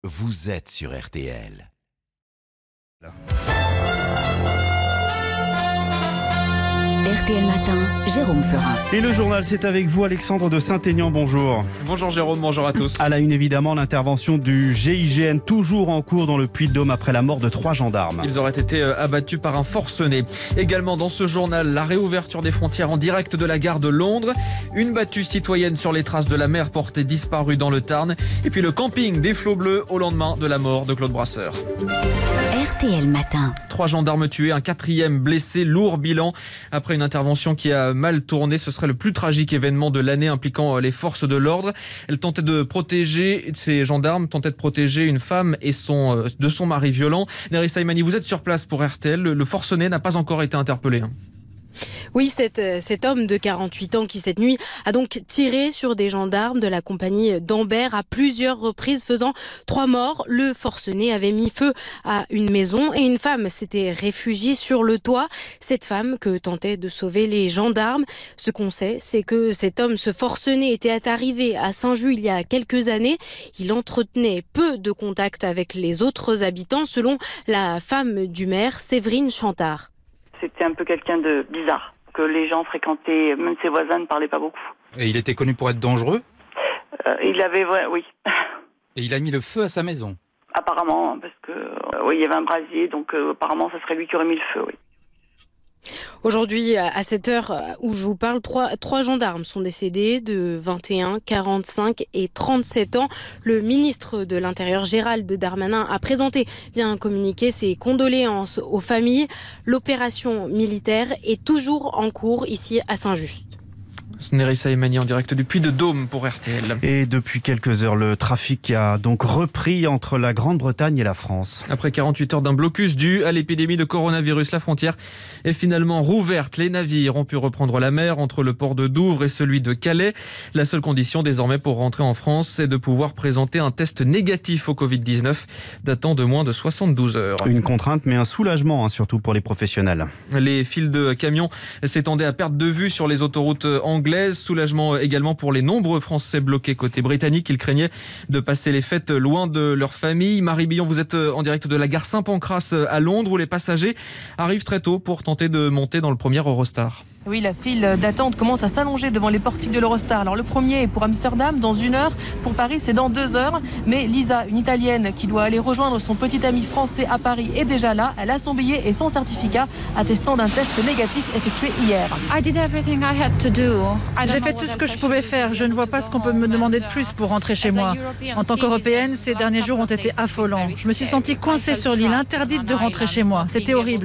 vous êtes sur RTL. RTL Matin, Jérôme Florin. Et le journal, c'est avec vous, Alexandre de Saint-Aignan, bonjour. Bonjour Jérôme, bonjour à tous. À la une, évidemment, l'intervention du GIGN, toujours en cours dans le Puy-de-Dôme après la mort de 3 gendarmes. Ils auraient été abattus par un forcené. Également dans ce journal, la réouverture des frontières en direct de la gare de Londres, une battue citoyenne sur les traces de la mère portée disparue dans le Tarn, et puis le camping des Flots Bleus au lendemain de la mort de Claude Brasseur. RTL Matin. 3 gendarmes tués, un 4e blessé, lourd bilan. Après une intervention qui a mal tourné, ce serait le plus tragique événement de l'année impliquant les forces de l'ordre. Ces gendarmes tentaient de protéger une femme et de son mari violent. Nerissa Imani, vous êtes sur place pour RTL. Le forcené n'a pas encore été interpellé. Oui, cet homme de 48 ans qui, cette nuit, a donc tiré sur des gendarmes de la compagnie d'Ambert à plusieurs reprises, faisant 3 morts. Le forcené avait mis feu à une maison et une femme s'était réfugiée sur le toit. Cette femme que tentaient de sauver les gendarmes. Ce qu'on sait, c'est que ce forcené était arrivé à Saint-Just il y a quelques années. Il entretenait peu de contact avec les autres habitants, selon la femme du maire, Séverine Chantard. C'était un peu quelqu'un de bizarre, que les gens fréquentaient, même ses voisins ne parlaient pas beaucoup. Et il était connu pour être dangereux ? Oui. Et il a mis le feu à sa maison ? Apparemment, parce que il y avait un brasier, donc apparemment, ça serait lui qui aurait mis le feu, oui. Aujourd'hui, à cette heure où je vous parle, trois gendarmes sont décédés de 21, 45 et 37 ans. Le ministre de l'Intérieur, Gérald Darmanin, a présenté via un communiqué ses condoléances aux familles. L'opération militaire est toujours en cours ici à Saint-Just. Nerissa Imani en direct du Puy-de-Dôme pour RTL. Et depuis quelques heures, le trafic a donc repris entre la Grande-Bretagne et la France. Après 48 heures d'un blocus dû à l'épidémie de coronavirus, la frontière est finalement rouverte. Les navires ont pu reprendre la mer entre le port de Douvres et celui de Calais. La seule condition désormais pour rentrer en France, c'est de pouvoir présenter un test négatif au Covid-19 datant de moins de 72 heures. Une contrainte, mais un soulagement, surtout pour les professionnels. Les files de camions s'étendaient à perte de vue sur les autoroutes anglaises. Soulagement également pour les nombreux Français bloqués côté britannique. Ils craignaient de passer les fêtes loin de leur famille. Marie Billon, vous êtes en direct de la gare Saint-Pancras à Londres où les passagers arrivent très tôt pour tenter de monter dans le premier Eurostar. Oui, la file d'attente commence à s'allonger devant les portiques de l'Eurostar. Alors le premier est pour Amsterdam dans 1 heure, pour Paris c'est dans 2 heures. Mais Lisa, une Italienne qui doit aller rejoindre son petit ami français à Paris, est déjà là. Elle a son billet et son certificat attestant d'un test négatif effectué hier. J'ai fait tout ce que je pouvais faire. Je ne vois pas ce qu'on peut me demander de plus pour rentrer chez moi. En tant qu'Européenne, ces derniers jours ont été affolants. Je me suis sentie coincée sur l'île, interdite de rentrer chez moi. C'était horrible.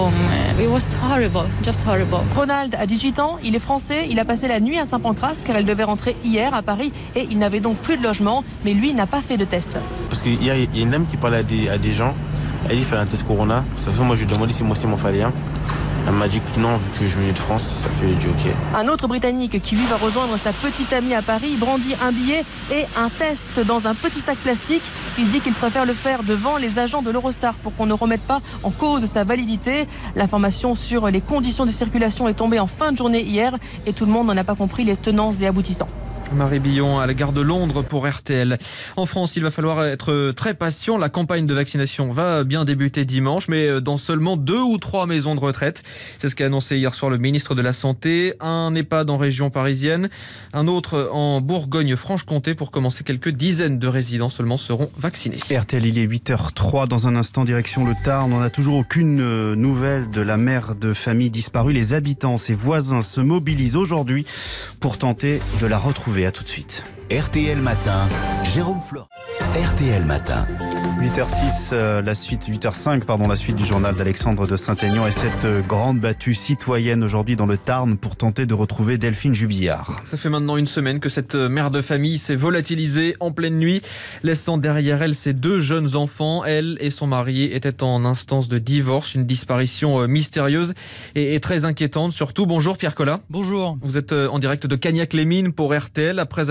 Ronald a 18 ans, il est français, il a passé la nuit à Saint-Pancras car elle devait rentrer hier à Paris et il n'avait donc plus de logement, mais lui n'a pas fait de test. Parce qu'il y a une dame qui parlait à des gens, elle dit qu'il fallait un test Corona. Ça fait moi je lui ai demandé si moi aussi m'en fallait un. Elle m'a dit que non, vu que je venais de France, ça fait du ok. Un autre Britannique qui lui va rejoindre sa petite amie à Paris brandit un billet et un test dans un petit sac plastique. Il dit qu'il préfère le faire devant les agents de l'Eurostar pour qu'on ne remette pas en cause sa validité. L'information sur les conditions de circulation est tombée en fin de journée hier et tout le monde n'en a pas compris les tenants et aboutissants. Marie Billon à la gare de Londres pour RTL. En France, il va falloir être très patient. La campagne de vaccination va bien débuter dimanche, mais dans seulement 2 ou 3 maisons de retraite. C'est ce qu'a annoncé hier soir le ministre de la Santé. Un EHPAD en région parisienne, un autre en Bourgogne-Franche-Comté. Pour commencer, quelques dizaines de résidents seulement seront vaccinés. RTL, il est 8h03. Dans un instant, direction le Tarn. On n'a toujours aucune nouvelle de la mère de famille disparue. Les habitants, ses voisins se mobilisent aujourd'hui pour tenter de la retrouver. À tout de suite. RTL Matin, Jérôme Florin. RTL Matin. 8h06, la suite 8h05, la suite du journal d'Alexandre de Saint-Aignan et cette grande battue citoyenne aujourd'hui dans le Tarn pour tenter de retrouver Delphine Jubillard. Ça fait maintenant 1 semaine que cette mère de famille s'est volatilisée en pleine nuit, laissant derrière elle ses 2 jeunes enfants. Elle et son mari étaient en instance de divorce, une disparition mystérieuse et très inquiétante surtout. Bonjour Pierre Collat. Bonjour. Vous êtes en direct de Cagnac-les-Mines pour RTL après avoir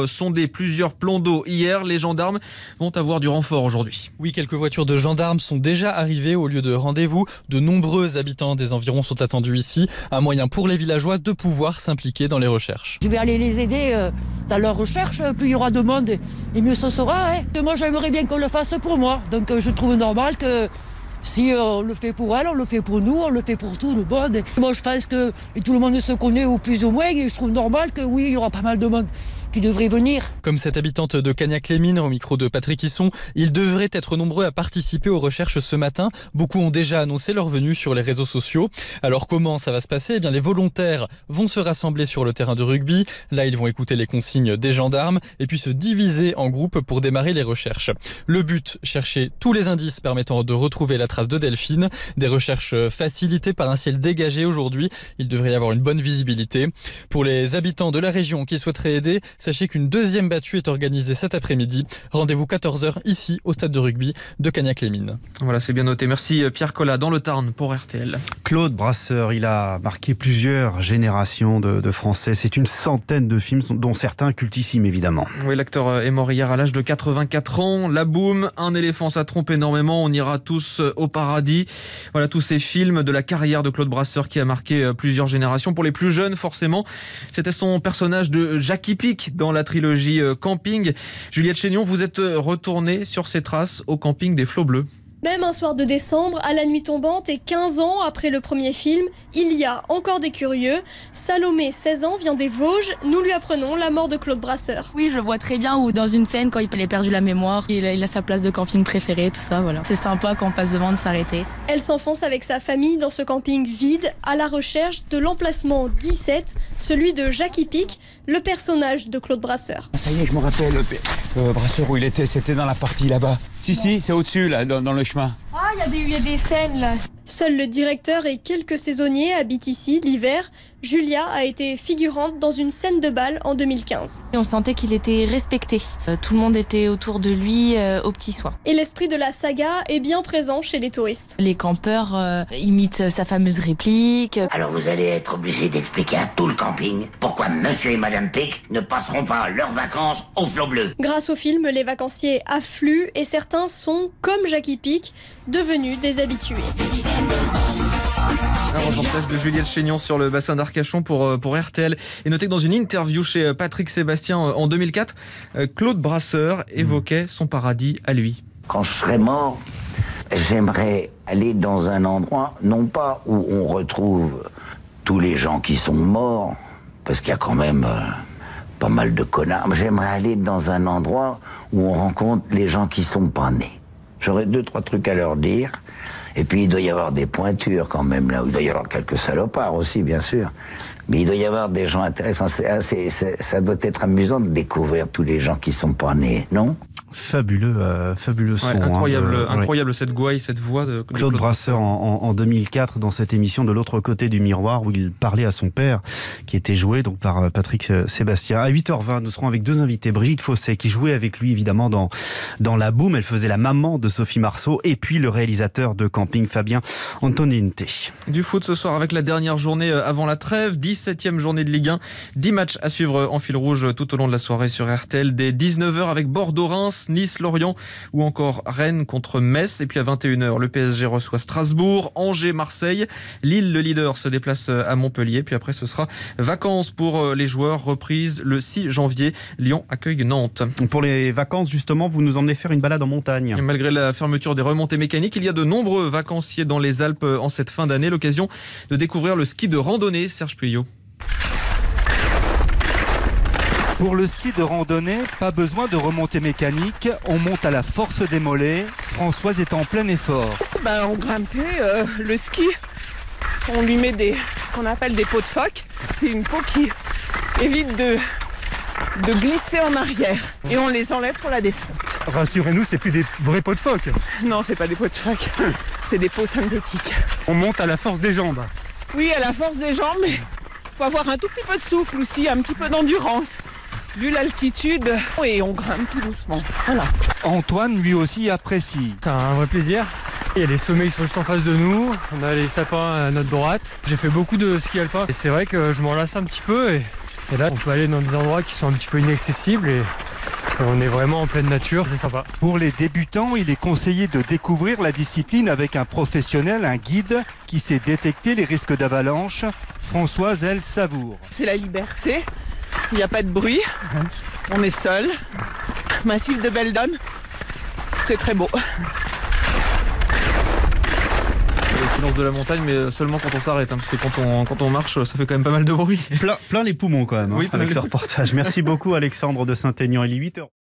sondé plusieurs plans d'eau hier. Les gendarmes vont avoir du renfort aujourd'hui. Oui, quelques voitures de gendarmes sont déjà arrivées au lieu de rendez-vous. De nombreux habitants des environs sont attendus ici. Un moyen pour les villageois de pouvoir s'impliquer dans les recherches. Je vais aller les aider dans leurs recherches. Plus il y aura de monde et mieux ce sera. Moi, j'aimerais bien qu'on le fasse pour moi. Donc je trouve normal que si on le fait pour elle, on le fait pour nous, on le fait pour tout le monde. Moi, je pense que tout le monde se connaît ou plus ou moins. Et je trouve normal que oui, il y aura pas mal de monde qui devrait venir. Comme cette habitante de Cagnac-les-Mines, au micro de Patrick Hisson, ils devraient être nombreux à participer aux recherches ce matin. Beaucoup ont déjà annoncé leur venue sur les réseaux sociaux. Alors comment ça va se passer ? Eh bien, les volontaires vont se rassembler sur le terrain de rugby. Là, ils vont écouter les consignes des gendarmes et puis se diviser en groupes pour démarrer les recherches. Le but, chercher tous les indices permettant de retrouver la trace de Delphine. Des recherches facilitées par un ciel dégagé aujourd'hui. Il devrait y avoir une bonne visibilité. Pour les habitants de la région qui souhaiteraient aider, sachez qu'une deuxième battue est organisée cet après-midi. Rendez-vous 14h ici au stade de rugby de Cagnac-les-Mines. Voilà, c'est bien noté. Merci Pierre Collat dans le Tarn pour RTL. Claude Brasseur, il a marqué plusieurs générations de Français. C'est une centaine de films dont certains cultissimes évidemment. Oui, l'acteur est mort hier à l'âge de 84 ans. La boum, un éléphant, ça trompe énormément. On ira tous au paradis. Voilà tous ces films de la carrière de Claude Brasseur qui a marqué plusieurs générations. Pour les plus jeunes, forcément, c'était son personnage de Jackie Pic dans la trilogie Camping. Juliette Chénion, vous êtes retournée sur ses traces au camping des Flots Bleus. Même un soir de décembre, à la nuit tombante et 15 ans après le premier film, il y a encore des curieux. Salomé, 16 ans, vient des Vosges. Nous lui apprenons la mort de Claude Brasseur. Oui, je vois très bien où dans une scène, quand il a perdu la mémoire, il a sa place de camping préférée, tout ça, voilà. C'est sympa quand on passe devant de s'arrêter. Elle s'enfonce avec sa famille dans ce camping vide à la recherche de l'emplacement 17, celui de Jackie Pic, le personnage de Claude Brasseur. Ça y est, je me rappelle, Brasseur où il était, c'était dans la partie là-bas. Si, c'est au-dessus, là, dans le chemin. Ah, il y a des scènes là. Seul le directeur et quelques saisonniers habitent ici l'hiver. Julia a été figurante dans une scène de bal en 2015. Et on sentait qu'il était respecté. Tout le monde était autour de lui aux petits soins. Et l'esprit de la saga est bien présent chez les touristes. Les campeurs imitent sa fameuse réplique. Alors vous allez être obligé d'expliquer à tout le camping pourquoi monsieur et madame Pic ne passeront pas leurs vacances au Flot Bleu. Grâce au film, les vacanciers affluent et certains sont, comme Jackie Pic, devenus des habitués. Un reportage de Juliette Chénion sur le bassin d'Arcachon pour RTL. Et notez que dans une interview chez Patrick Sébastien en 2004, Claude Brasseur évoquait son paradis à lui. Quand je serai mort, j'aimerais aller dans un endroit, non pas où on retrouve tous les gens qui sont morts, parce qu'il y a quand même pas mal de connards, mais j'aimerais aller dans un endroit où on rencontre les gens qui sont pas nés. J'aurais 2-3 trucs à leur dire. Et puis, il doit y avoir des pointures quand même, là où il doit y avoir quelques salopards aussi, bien sûr. Mais il doit y avoir des gens intéressants. Ça doit être amusant de découvrir tous les gens qui sont pas nés, non ? Fabuleux son. Incroyable cette gouaille, cette voix de Claude Brasseur en 2004 dans cette émission de l'autre côté du miroir où il parlait à son père qui était joué donc par Patrick Sébastien. À 8h20, nous serons avec deux invités. Brigitte Fossé qui jouait avec lui évidemment dans La Boum. Elle faisait la maman de Sophie Marceau et puis le réalisateur de Camping Fabien Antoniente. Du foot ce soir avec la dernière journée avant la trêve, 17e journée de Ligue 1. 10 matchs à suivre en fil rouge tout au long de la soirée sur RTL. Dès 19h avec Bordeaux-Reims, Nice, Lorient ou encore Rennes contre Metz. Et puis à 21h, le PSG reçoit Strasbourg, Angers, Marseille. Lille, le leader, se déplace à Montpellier. Puis après, ce sera vacances pour les joueurs. Reprise le 6 janvier. Lyon accueille Nantes. Pour les vacances, justement, vous nous emmenez faire une balade en montagne. Et malgré la fermeture des remontées mécaniques, il y a de nombreux vacanciers dans les Alpes en cette fin d'année. L'occasion de découvrir le ski de randonnée. Serge Puyot. Pour le ski de randonnée, pas besoin de remontée mécanique, on monte à la force des mollets. Françoise est en plein effort. On grimpait le ski, on lui met ce qu'on appelle des pots de phoque. C'est une peau qui évite de glisser en arrière et on les enlève pour la descente. Rassurez-nous, c'est plus des vrais pots de phoque. Non, c'est pas des pots de phoque, c'est des peaux synthétiques. On monte à la force des jambes. Oui, à la force des jambes, mais faut avoir un tout petit peu de souffle aussi, un petit peu d'endurance. Vu l'altitude, et on grimpe tout doucement. Voilà. Antoine, lui aussi, apprécie. C'est un vrai plaisir. Il y a les sommets qui sont juste en face de nous. On a les sapins à notre droite. J'ai fait beaucoup de ski alpin et c'est vrai que je m'en lasse un petit peu et Et là, on peut aller dans des endroits qui sont un petit peu inaccessibles et on est vraiment en pleine nature, c'est sympa. Pour les débutants, il est conseillé de découvrir la discipline avec un professionnel, un guide qui sait détecter les risques d'avalanche. Françoise, elle, savoure. C'est la liberté, il n'y a pas de bruit, on est seul. Massif de Beldon, c'est très beau. Le silence de la montagne, mais seulement quand on s'arrête, parce que quand on marche, ça fait quand même pas mal de bruit. Plein les poumons quand même, oui, avec ce reportage. Merci beaucoup Alexandre de Saint-Aignan, il est 8h.